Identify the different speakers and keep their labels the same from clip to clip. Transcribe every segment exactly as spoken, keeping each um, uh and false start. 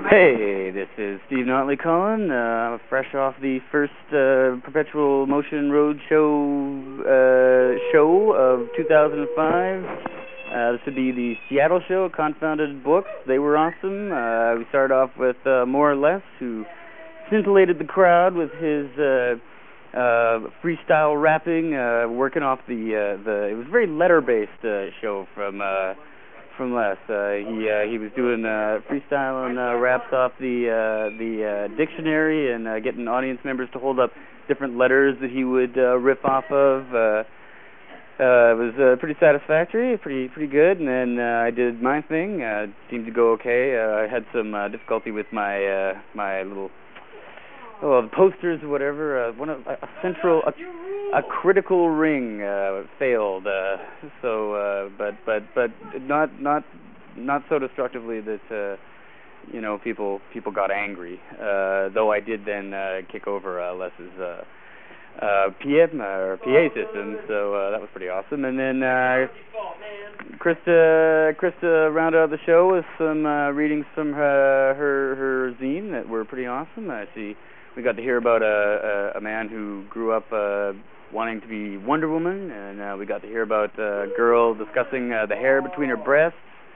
Speaker 1: Hey, this is Steve Notley calling, uh, fresh off the first uh, Perpetual Motion Roadshow uh, show of two thousand five. Uh, this would be the Seattle show, Confounded Books. They were awesome. Uh, we started off with uh, More or Less, who scintillated the crowd with his uh, uh, freestyle rapping, uh, working off the, uh, the, it was a very letter-based uh, show from, uh, from Les. Uh, he uh, he was doing uh, freestyle and uh, raps off the uh, the uh, dictionary and uh, getting audience members to hold up different letters that he would uh, riff off of. Uh, uh, it was uh, pretty satisfactory, pretty pretty good. And then uh, I did my thing. Uh, seemed to go okay. Uh, I had some uh, difficulty with my uh, my little oh, the posters or whatever. Uh, one of a, a central a, a critical ring uh, failed. Uh, so, uh, but but but not not not so destructively that uh, you know people people got angry. Uh, though I did then uh, kick over uh, Les's uh, uh, P M uh, or P A system. So uh, that was pretty awesome. And then uh, Krista Krista rounded out the show with some uh, readings from her, her her zine that were pretty awesome. I see. We got to hear about a, a, a man who grew up uh, wanting to be Wonder Woman, and uh, we got to hear about a girl discussing uh, the hair between her breasts.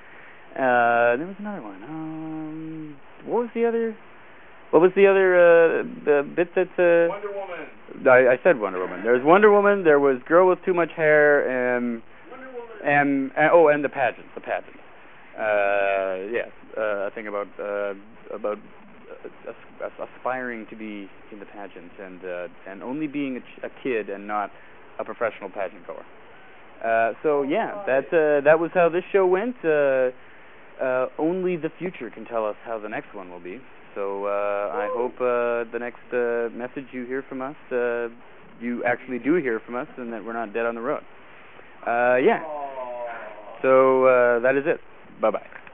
Speaker 1: Uh, there was another one. Um, what was the other? What was the other uh, the bit that? Uh,
Speaker 2: Wonder Woman.
Speaker 1: I, I said Wonder Woman. There was Wonder Woman. There was Girl with Too Much Hair, and
Speaker 2: Wonder Woman.
Speaker 1: and, and oh, and the pageant. The pageant. Uh, yeah, uh, I think about uh, about. Uh, aspiring to be in the pageant and uh, and only being a, ch a kid and not a professional pageant goer. Uh, so yeah, that uh, that was how this show went. Uh, uh, only the future can tell us how the next one will be. So uh, I hope uh, the next uh, message you hear from us, uh, you actually do hear from us, and that we're not dead on the road. Uh, yeah. So uh, that is it. Bye bye.